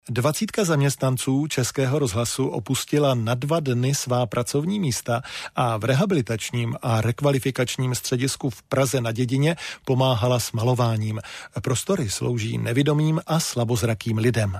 20 zaměstnanců Českého rozhlasu opustila na 2 dny svá pracovní místa a v rehabilitačním a rekvalifikačním středisku v Praze na Dědině pomáhala s malováním. Prostory slouží nevidomým a slabozrakým lidem.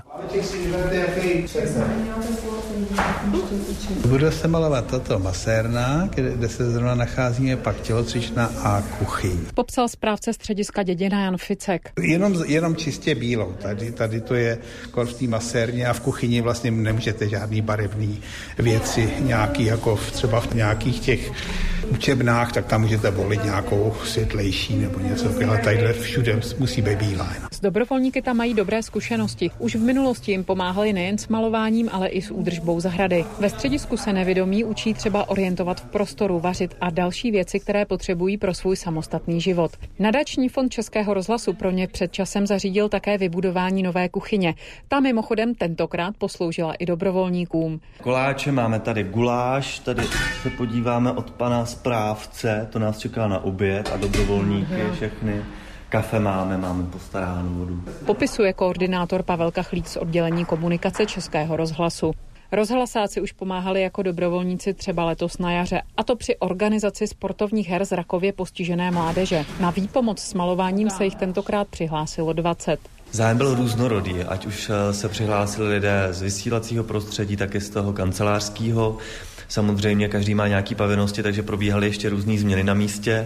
Bude se malovat tato masérna, kde se zrovna nacházíme, pak tělocvična a kuchyň. Popsal správce střediska Dědina Jan Ficek. Jenom čistě bílou. Tady to je v té masérně a v kuchyni vlastně nemůžete žádný barevný věci, nějaký jako třeba v nějakých těch učebnách, tak tam můžete volit nějakou světlejší nebo něco takového. Tadyhle všude musí být bílá. S dobrovolníky tam mají dobré zkušenosti. Už v minulosti jim pomáhali nejen s malováním, ale i s údržbou zahrady. Ve středisku se nevidomí učí třeba orientovat v prostoru, vařit a další věci, které potřebují pro svůj samostatný život. Nadační fond Českého rozhlasu pro ně před časem zařídil také vybudování nové kuchyně. Ta mimochodem tentokrát posloužila i dobrovolníkům. Koláče, máme tady guláš, tady se podíváme od pana správce, to nás čeká na oběd a dobrovolníky všechny. Kafe máme postaránu vodu. Popisuje koordinátor Pavel Kachlík z oddělení komunikace Českého rozhlasu. Rozhlasáci už pomáhali jako dobrovolníci třeba letos na jaře, a to při organizaci sportovních her zrakově postižené mládeže. Na výpomoc s malováním se jich tentokrát přihlásilo 20. Zájem byl různorodý, ať už se přihlásili lidé z vysílacího prostředí, tak i z toho kancelářského. Samozřejmě každý má nějaké povinnosti, takže probíhaly ještě různé změny na místě,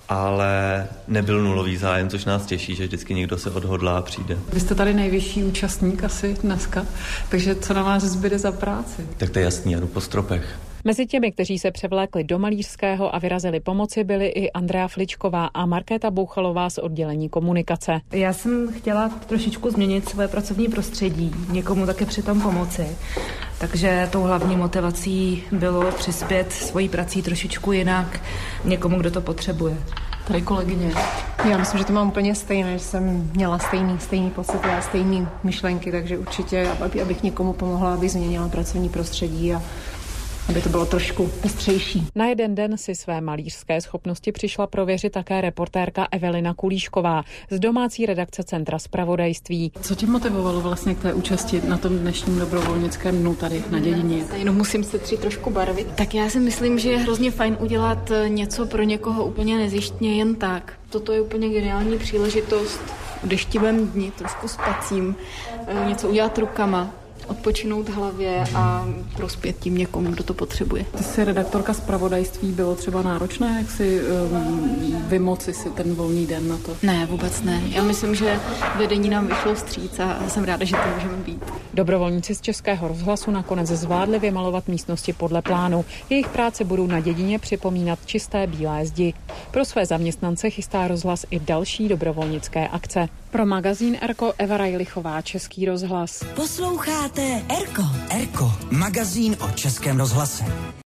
ale nebyl nulový zájem, což nás těší, že vždycky někdo se odhodlá a přijde. Vy jste tady nejvyšší účastník asi dneska, takže co na vás zbyde za práci? Tak to je jasný, jdu po stropech. Mezi těmi, kteří se převlékli do malířského a vyrazili pomoci, byli i Andrea Fličková a Markéta Bouchalová z oddělení komunikace. Já jsem chtěla trošičku změnit svoje pracovní prostředí, někomu také přitom pomoci. Takže tou hlavní motivací bylo přispět svojí prací trošičku jinak někomu, kdo to potřebuje. Tady kolegyně. Já myslím, že to mám úplně stejné, že jsem měla stejný pocit a stejný myšlenky, takže určitě, abych někomu pomohla, aby změnila pracovní prostředí a aby to bylo trošku pestřejší. Na jeden den si své malířské schopnosti přišla prověřit také reportérka Evelina Kulíšková z domácí redakce Centra zpravodajství. Co tě motivovalo vlastně k té účasti na tom dnešním dobrovolnickém dnu tady na Dědině? Jenom musím se trošku barvit. Tak já si myslím, že je hrozně fajn udělat něco pro někoho úplně nezištně jen tak. Toto je úplně geniální příležitost v deštivém dni, trošku spacím, něco udělat rukama, odpočinout hlavě a prospět tím někomu, kdo to potřebuje. Ty jsi redaktorka zpravodajství, bylo třeba náročné, jak si vymoci si ten volný den na to? Ne, vůbec ne. Já myslím, že vedení nám vyšlo vstříc a jsem ráda, že to můžeme být. Dobrovolníci z Českého rozhlasu nakonec zvládli vymalovat místnosti podle plánu. Jejich práce budou na Dědině připomínat čisté bílé zdi. Pro své zaměstnance chystá rozhlas i další dobrovolnické akce. Pro magazín Erko Eva Rajlichová, Český rozhlas. Posloucháte Erko, magazín o Českém rozhlase.